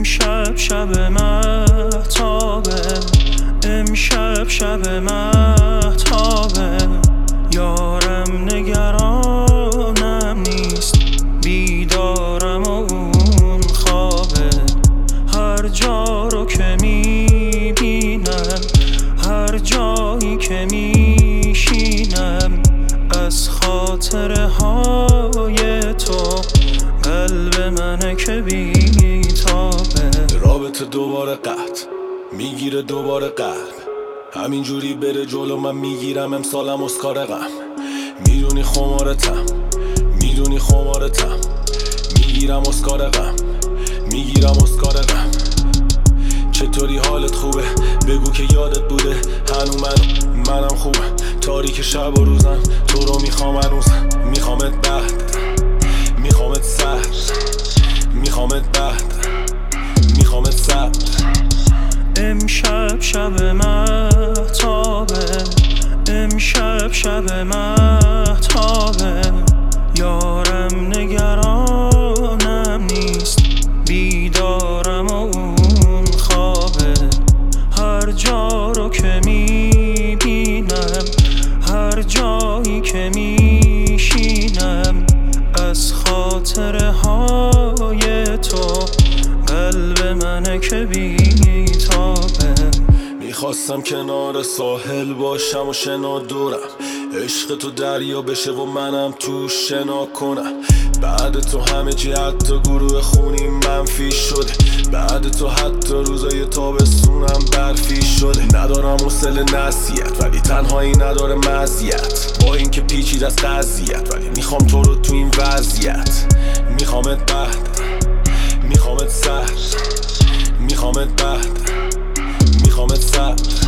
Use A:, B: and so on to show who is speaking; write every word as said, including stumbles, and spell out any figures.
A: امشب شب مهتابه، امشب شب مهتابه، یارم نگرانم نیست، بیدارم و اون خوابه. هر جا رو که میبینم، هر جایی که میشینم، از خاطره های تو قلب منه که بیتابه.
B: رابطه دوباره قطع میگیره دوباره قلب، همینجوری بره جلو من میگیرم امسالم اسکار غم. میدونی خمارتم، میدونی خمارتم، میگیرم اسکار غم، میگیرم اسکار غم. چطوری حالت خوبه؟ بگو که یادت بوده هنو من منم خوبم. تاریک شب و روزم تو رو میخوام هنوز، میخوامت بعد، میخوامت سر، میخوامت بعد، میخوامت سر.
A: امشب شب مهتابه، امشب شب مهتابه، یارم نگرانم نیست، بیدارم و اون خوابه. هر جا رو که میبینم، هر جایی که میشینم، از خاطره های تو قلب منه که بیتابه.
B: میخواستم کنار ساحل باشم و شنا دورم، عشق تو دریا بشه و منم تو شنا کنم. بعد تو همه چی حتی گروه خونی منفی شده، بعد تو حتی روزای تابستونم برفی شده. ندارم حوصله نصیحت ولی تنهایی نداره مزیت، با اینکه پیچید از قضیت ولی میخوام تو رو تو این وضعیت. میخوامت بعد، میخوامت سر، میخوامت بعد، میخوامت سر.